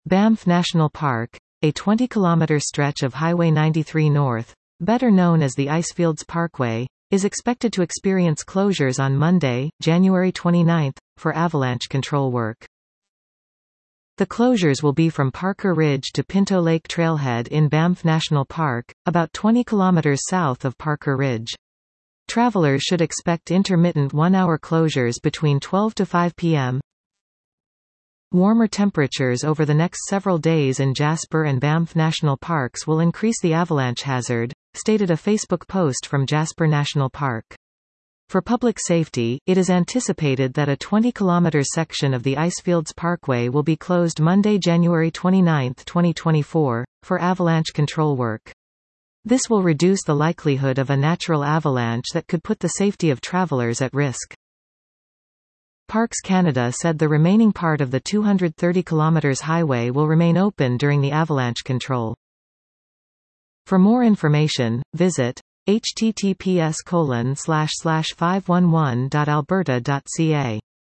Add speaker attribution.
Speaker 1: Banff National Park, a 20-kilometre stretch of Highway 93 North, better known as the Icefields Parkway, is expected to experience closures on Monday, January 29, for avalanche control work. The closures will be from Parker Ridge to Pinto Lake Trailhead in Banff National Park, about 20 kilometers south of Parker Ridge. Travelers should expect intermittent one-hour closures between 12 to 5 p.m. Warmer temperatures over the next several days in Jasper and Banff National Parks will increase the avalanche hazard, stated a Facebook post from Jasper National Park. For public safety, it is anticipated that a 20-kilometer section of the Icefields Parkway will be closed Monday, January 29, 2024, for avalanche control work. This will reduce the likelihood of a natural avalanche that could put the safety of travelers at risk. Parks Canada said the remaining part of the 230 km highway will remain open during the avalanche control. For more information, visit https://511.alberta.ca.